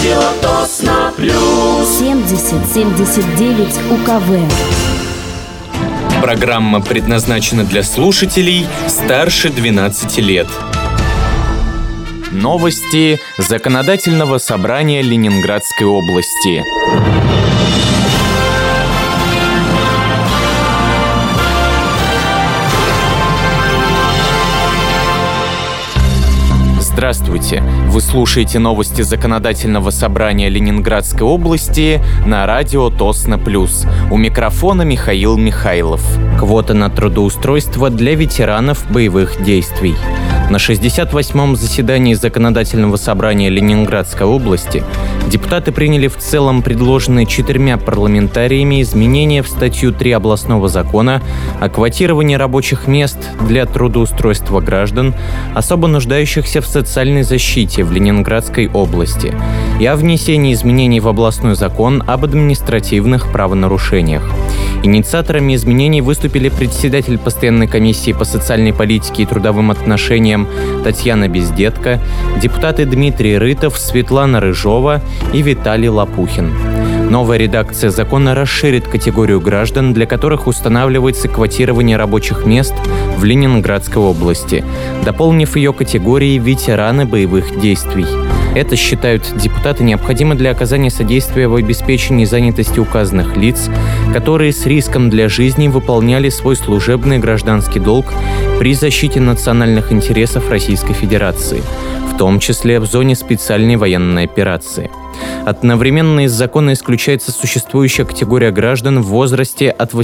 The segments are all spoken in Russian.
Радио Тосно Плюс. 70-79 УКВ. Программа предназначена для слушателей старше 12 лет. Новости Законодательного собрания Ленинградской области. Здравствуйте! Вы слушаете новости Законодательного собрания Ленинградской области на радио Тосно Плюс. У микрофона Михаил Михайлов. Квота на трудоустройство для ветеранов боевых действий. На 68-м заседании Законодательного собрания Ленинградской области депутаты приняли в целом предложенные 4 парламентариями изменения в статью 3 областного закона о квотировании рабочих мест для трудоустройства граждан, особо нуждающихся в социальной защите в Ленинградской области, и о внесении изменений в областной закон об административных правонарушениях. Инициаторами изменений выступили председатель постоянной комиссии по социальной политике и трудовым отношениям Татьяна Бездетко, депутаты Дмитрий Рытов, Светлана Рыжова и Виталий Лопухин. Новая редакция закона расширит категорию граждан, для которых устанавливается квотирование рабочих мест в Ленинградской области, дополнив ее категорией ветераны боевых действий. Это, считают депутаты, необходимо для оказания содействия в обеспечении занятости указанных лиц, которые с риском для жизни выполняли свой служебный гражданский долг при защите национальных интересов Российской Федерации, в том числе в зоне специальной военной операции. Одновременно из закона исключается существующая категория граждан в возрасте от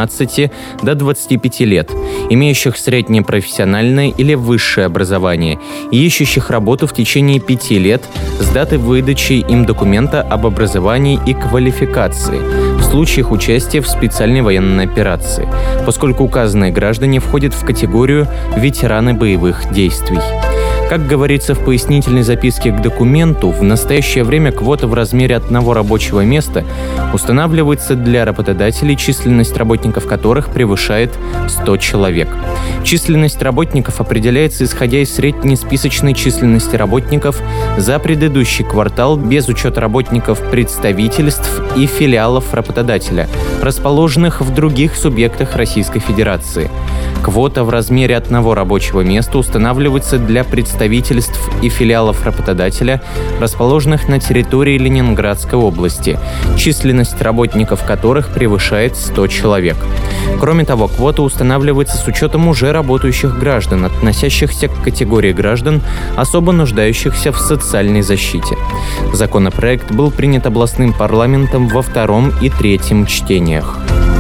18 до 25 лет, имеющих среднее профессиональное или высшее образование и ищущих работу в течение 5 лет с даты выдачи им документа об образовании и квалификации в случаях участия в специальной военной операции, поскольку указанные граждане входят в категорию ветераны боевых действий. Как говорится в пояснительной записке к документу, в настоящее время квота в размере одного рабочего места устанавливается для работодателей, численность работников которых превышает 100 человек. Численность работников определяется исходя из среднесписочной численности работников за предыдущий квартал без учета работников представительств и филиалов работодателя, расположенных в других субъектах Российской Федерации. Квота в размере одного рабочего места устанавливается для представительств и филиалов работодателя, расположенных на территории Ленинградской области, численность работников которых превышает 100 человек. Кроме того, квота устанавливается с учетом уже работающих граждан, относящихся к категории граждан, особо нуждающихся в социальной защите. Законопроект был принят областным парламентом во 2 и 3 чтениях.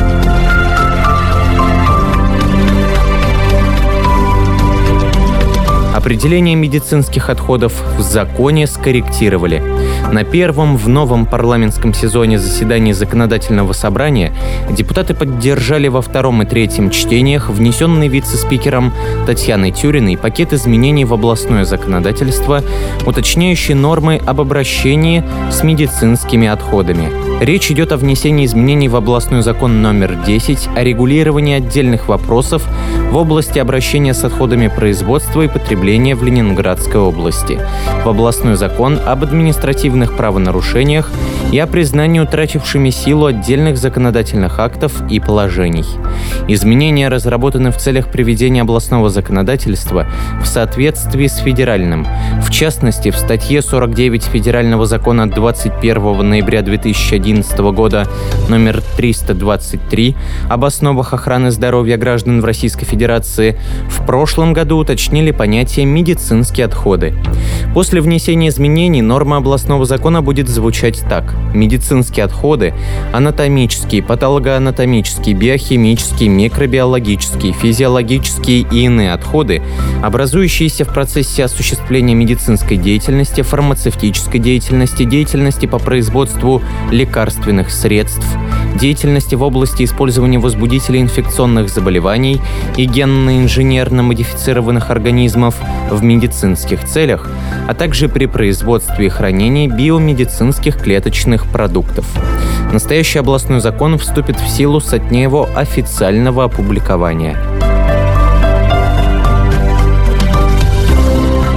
Определение медицинских отходов в законе скорректировали. На первом в новом парламентском сезоне заседании Законодательного собрания депутаты поддержали во 2 и 3 чтениях внесенный вице-спикером Татьяной Тюриной пакет изменений в областное законодательство, уточняющий нормы об обращении с медицинскими отходами. Речь идет о внесении изменений в областной закон номер 10 о регулировании отдельных вопросов в области обращения с отходами производства и потребления в Ленинградской области, в областной закон об административных правонарушениях и о признании утратившими силу отдельных законодательных актов и положений. Изменения разработаны в целях приведения областного законодательства в соответствии с федеральным. В частности, в статье 49 Федерального закона 21 ноября 2011 года номер 323 об основах охраны здоровья граждан в Российской Федерации в прошлом году уточнили понятие «медицинские отходы». После внесения изменений норма областного закона будет звучать так. Медицинские отходы – анатомические, патологоанатомические, биохимические, микробиологические, физиологические и иные отходы, образующиеся в процессе осуществления медицинской деятельности, фармацевтической деятельности, деятельности по производству лекарственных средств, деятельности в области использования возбудителей инфекционных заболеваний и генно-инженерно модифицированных организмов в медицинских целях, а также при производстве и хранении биомедицинских клеточных продуктов. Настоящий областной закон вступит в силу со дня его официального опубликования.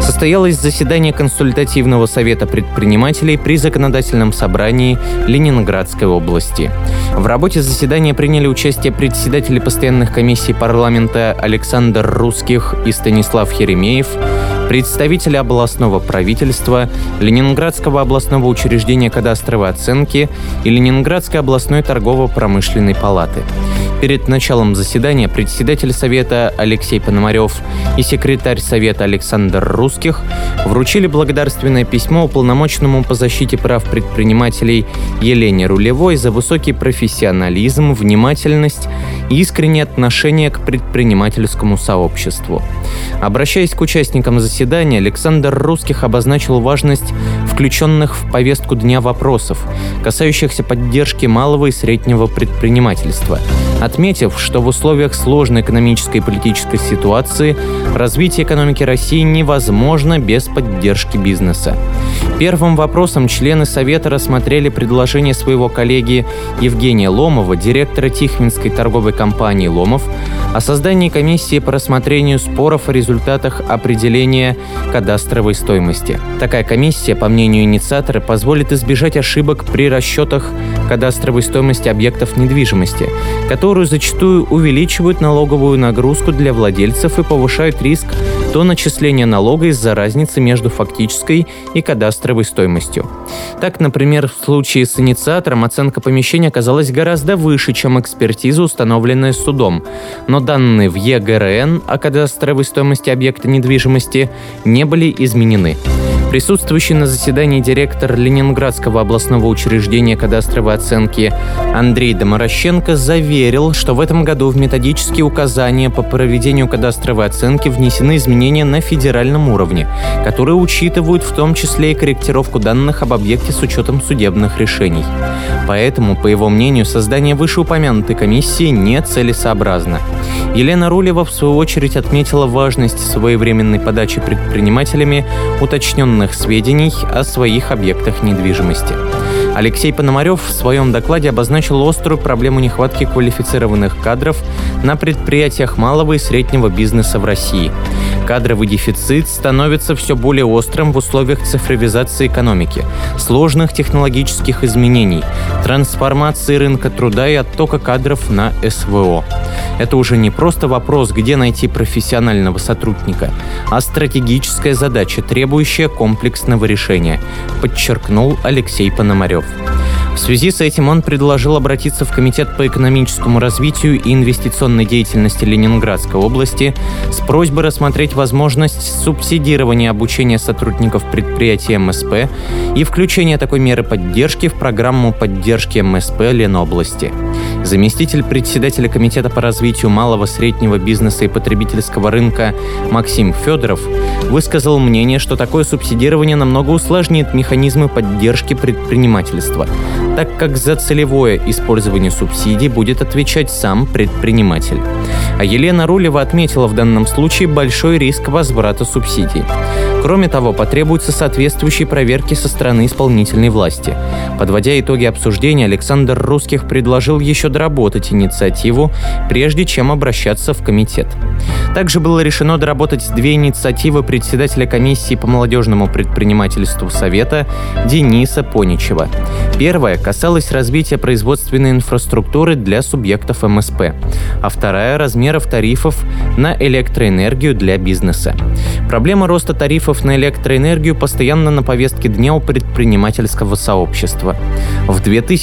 Состоялось заседание консультативного совета предпринимателей при законодательном собрании Ленинградской области. В работе заседания приняли участие председатели постоянных комиссий парламента Александр Русских и Станислав Еремеев, представители областного правительства, Ленинградского областного учреждения кадастровой оценки и Ленинградской областной торгово-промышленной палаты. Перед началом заседания председатель совета Алексей Пономарев и секретарь совета Александр Русских вручили благодарственное письмо уполномоченному по защите прав предпринимателей Елене Рулевой за высокий профессионализм, внимательность и искреннее отношение к предпринимательскому сообществу. Обращаясь к участникам заседания, Александр Русских обозначил важность включенных в повестку дня вопросов, касающихся поддержки малого и среднего предпринимательства, отметив, что в условиях сложной экономической и политической ситуации развитие экономики России невозможно без поддержки бизнеса. Первым вопросом члены Совета рассмотрели предложение своего коллеги Евгения Ломова, директора Тихвинской торговой компании «Ломов», о создании комиссии по рассмотрению споров о результатах определения кадастровой стоимости. Такая комиссия, по мнению инициатора, позволит избежать ошибок при расчетах кадастровой стоимости объектов недвижимости, которую зачастую увеличивают налоговую нагрузку для владельцев и повышают риск до начисления налога из-за разницы между фактической и кадастровой стоимостью. Так, например, в случае с инициатором оценка помещения оказалась гораздо выше, чем экспертиза, установленная судом, но данные в ЕГРН о кадастровой стоимости объекта недвижимости не были изменены. Присутствующий на заседании директор Ленинградского областного учреждения кадастровой оценки Андрей Доморощенко заверил, что в этом году в методические указания по проведению кадастровой оценки внесены изменения на федеральном уровне, которые учитывают в том числе и корректировку данных об объекте с учетом судебных решений. Поэтому, по его мнению, создание вышеупомянутой комиссии нецелесообразно. Елена Рулева, в свою очередь, отметила важность своевременной подачи предпринимателями уточненных сведений о своих объектах недвижимости. Алексей Пономарев в своем докладе обозначил острую проблему нехватки квалифицированных кадров на предприятиях малого и среднего бизнеса в России. Кадровый дефицит становится все более острым в условиях цифровизации экономики, сложных технологических изменений, трансформации рынка труда и оттока кадров на СВО. Это уже не просто вопрос, где найти профессионального сотрудника, а стратегическая задача, требующая комплексного решения, подчеркнул Алексей Пономарев. В связи с этим он предложил обратиться в Комитет по экономическому развитию и инвестиционной деятельности Ленинградской области с просьбой рассмотреть возможность субсидирования обучения сотрудников предприятий МСП и включения такой меры поддержки в программу поддержки МСП Ленобласти. Заместитель председателя Комитета по развитию малого, среднего бизнеса и потребительского рынка Максим Федоров высказал мнение, что такое субсидирование намного усложнит механизмы поддержки предпринимательства, так как за целевое использование субсидий будет отвечать сам предприниматель. А Елена Рулева отметила в данном случае большой риск возврата субсидий. Кроме того, потребуются соответствующие проверки со стороны исполнительной власти. Подводя итоги обсуждения, Александр Русских предложил еще доработать инициативу, прежде чем обращаться в комитет. Также было решено доработать две инициативы председателя комиссии по молодежному предпринимательству Совета Дениса Поничева. Первая касалась развития производственной инфраструктуры для субъектов МСП, а вторая – размеров тарифов на электроэнергию для бизнеса. Проблема роста тарифов на электроэнергию постоянно на повестке дня у предпринимательского сообщества. В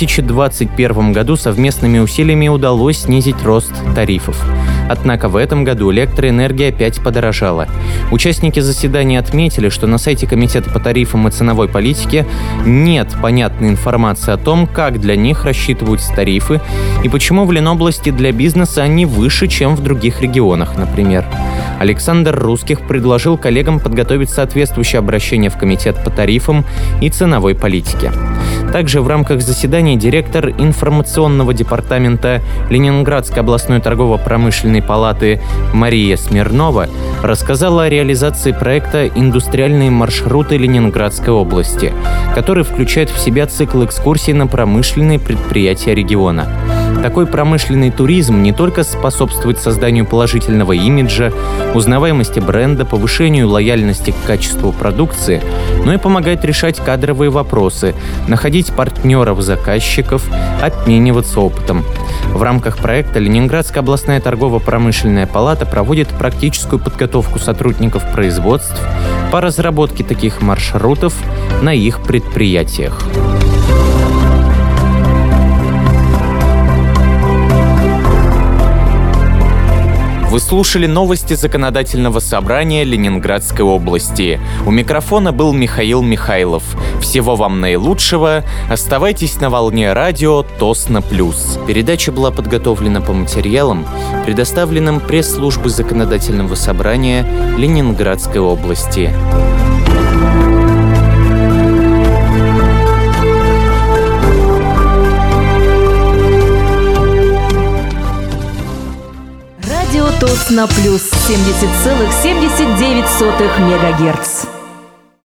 2021 году совместными усилиями удалось снизить рост тарифов. Однако в этом году электроэнергия опять подорожала. Участники заседания отметили, что на сайте Комитета по тарифам и ценовой политике нет понятной информации о том, как для них рассчитываются тарифы и почему в Ленобласти для бизнеса они выше, чем в других регионах, например. Александр Русских предложил коллегам подготовить соответствующее обращение в Комитет по тарифам и ценовой политике. Также в рамках заседания директор информационного департамента Ленинградской областной торгово-промышленной палаты Мария Смирнова рассказала о реализации проекта «Индустриальные маршруты Ленинградской области», который включает в себя цикл экскурсий на промышленные предприятия региона. Такой промышленный туризм не только способствует созданию положительного имиджа, узнаваемости бренда, повышению лояльности к качеству продукции, но и помогает решать кадровые вопросы, находить партнеров-заказчиков, обмениваться опытом. В рамках проекта Ленинградская областная торгово-промышленная палата проводит практическую подготовку сотрудников производств по разработке таких маршрутов на их предприятиях. Вы слушали новости Законодательного собрания Ленинградской области. У микрофона был Михаил Михайлов. Всего вам наилучшего. Оставайтесь на волне радио Тосно Плюс. Передача была подготовлена по материалам, предоставленным пресс-службой Законодательного собрания Ленинградской области. Радио Тосно Плюс 70,79 МГц.